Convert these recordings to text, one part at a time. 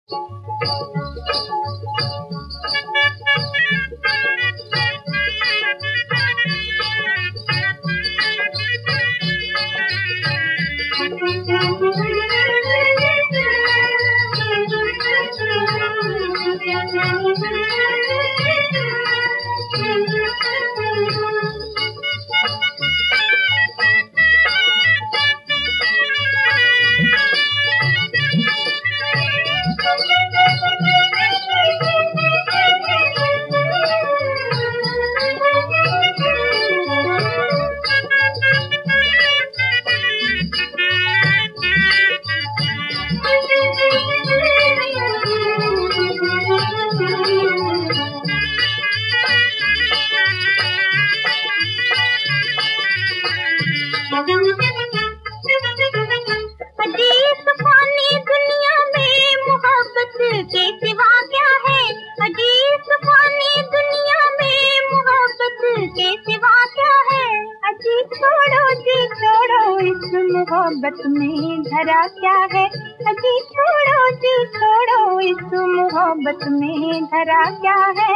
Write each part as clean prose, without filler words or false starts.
अजीब फानी दुनिया में मोहब्बत के सिवा क्या है। अजीब फानी दुनिया में मोहब्बत के सिवा क्या है। अजीब छोड़ो जी छोड़ो इस मोहब्बत में धरा क्या है। अजीब छोड़ो जी छोड़ो इस मोहब्बत में धरा क्या है।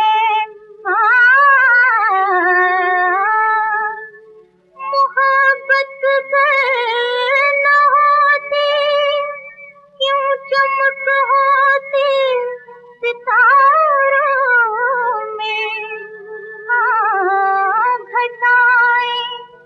चमक होती सितारों में घटाएं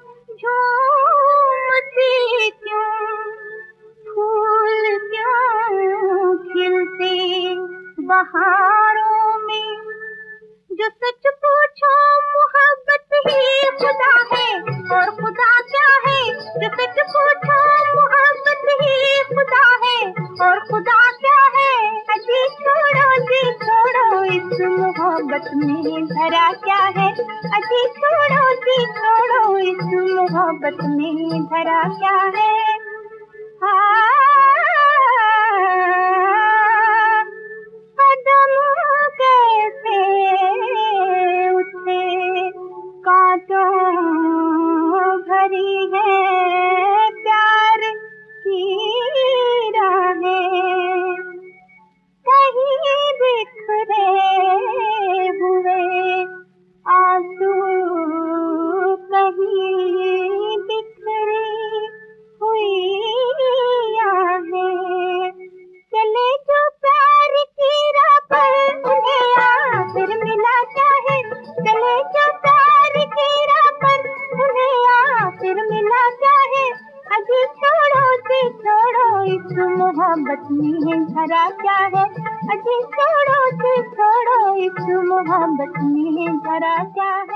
झूमती क्यों, फूल क्यों खिलते बहारों में। जो सच पूछो मोहब्बत ही खुदा है और खुदा क्या है। जो सच पूछो मोहब्बत ही खुदा है और खुदा क्या है। अजी छोड़ो जी छोड़ो इस मोहब्बत में धरा क्या है। अजी छोड़ो जी छोड़ो इस मोहब्बत में धरा क्या है। कदम कैसे उठे कांटों भरी है प्यार की राहें। कहीं बिखरे हुए आंसू, कहीं बिखरी हुई आहें। चले जो प्यार की राह पर उन्हें फिर मिला क्या है। चले जो प्यार की राह पर उन्हें फिर मिला क्या है। अजी छोड़ो जी छोड़ो इस मोहब्बत में धरा क्या है। अजी छोड़ो जी छोड़ो इस मोहब्बत में धरा क्या है।